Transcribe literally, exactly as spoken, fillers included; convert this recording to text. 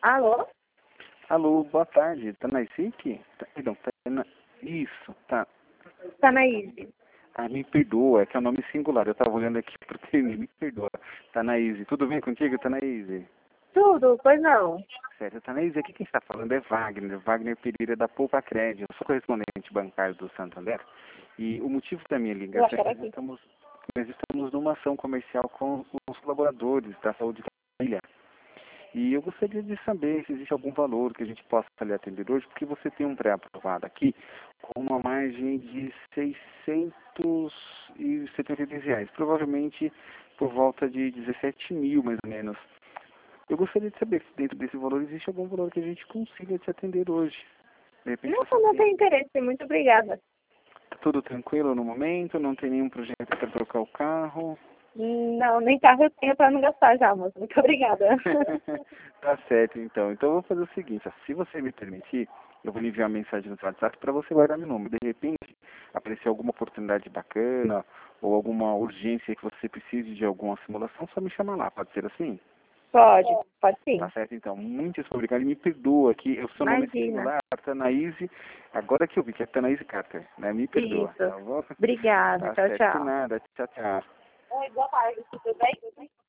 Alô? Alô, boa tarde. Tanaisique? Tá, perdão, Tana... Isso, tá. Tanaíse. Ah, me perdoa, é que é um nome singular. Eu estava olhando aqui pro termo, me perdoa. Tanaíse, tudo bem contigo, Tanaíse? Tudo, pois não. Certo, Tanaíse, aqui quem está falando é Wagner, Wagner Pereira da Poupa Crédito. Eu sou correspondente bancário do Santander. E o motivo da minha Eu ligação acho que é era que nós aqui. estamos, nós estamos numa ação comercial com os colaboradores da saúde da família. E eu gostaria de saber se existe algum valor que a gente possa lhe atender hoje, porque você tem um pré-aprovado aqui com uma margem de seiscentos e setenta e três reais, provavelmente por volta de dezessete mil, mais ou menos. Eu gostaria de saber se dentro desse valor existe algum valor que a gente consiga te atender hoje. De repente Não, você não tem. tem interesse, muito obrigada. Tá tudo tranquilo no momento? Não tem nenhum projeto para trocar o carro? Não, nem carro eu tenho para não gastar já, moço. Muito obrigada. Tá certo, então. Então eu vou fazer o seguinte, ó, se você me permitir, eu vou lhe enviar uma mensagem no seu WhatsApp para você guardar meu número. De repente, aparecer alguma oportunidade bacana ou alguma urgência que você precise de alguma simulação, só me chama lá, pode ser assim? Pode, pode Tá sim. certo, então. Muito obrigado. E me perdoa que o seu nome é Imagina. singular, Tanaíse, agora que eu vi que é Tanaíse Carter, né? Me perdoa, Isso. tá bom? Obrigada. Tá Tchau, certo, de tchau. nada. Tchau, tchau. Oi, boa tarde. Tudo bem?